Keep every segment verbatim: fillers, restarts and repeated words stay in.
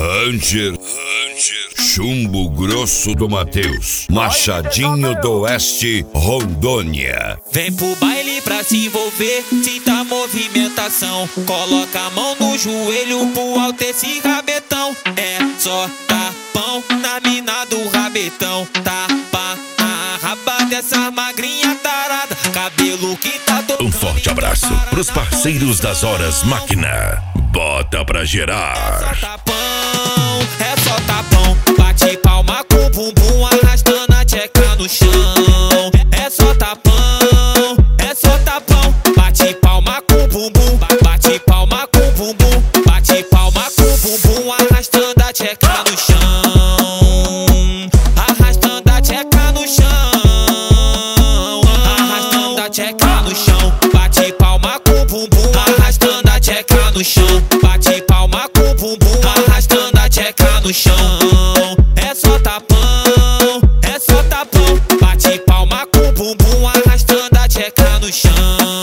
Ranger, Chumbo Grosso do Mateus, Machadinho do Oeste, Rondônia. Vem pro baile pra se envolver, sinta a movimentação. Coloca a mão no joelho pro alto esse rabetão. É só tapão na mina do rabetão. Tapa na raba dessa magrinha tarada, cabelo que tá tocando. Um forte abraço pros parceiros das Horas Máquina. Bota pra gerar. É só tapão, é só tapão. Bate palma com o bumbum, arrastando a tcheca no chão. É só tapão, é só tapão. Bate palma com o bumbum, bate palma com o bumbum, bate palma com o bumbum, arrastando a tcheca no chão. Arrastando a tcheca no chão. Arrastando a tcheca no chão. Bate palma com o bumbum, arrastando a tcheca no chão. Bate palma com o bumbum, arrastando a tcheca no chão. É só tapão, é só tapão. Bate palma com o bumbum, arrastando a tcheca no chão.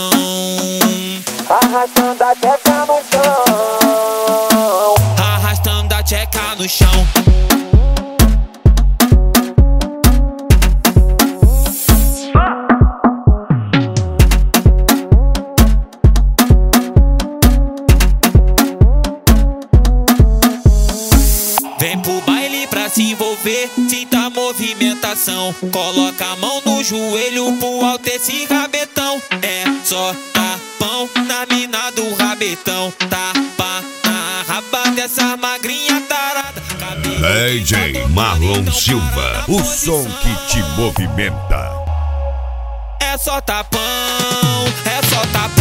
Arrastando a tcheca no chão. Arrastando a tcheca no chão. Vem pro baile pra se envolver, sinta a movimentação. Coloca a mão no joelho pro alto esse rabetão. É só tapão na mina do rabetão. Tapa na raba dessa magrinha tarada, cabelo D J Marlon Silva, o som que te movimenta. É só tapão, é só tapão.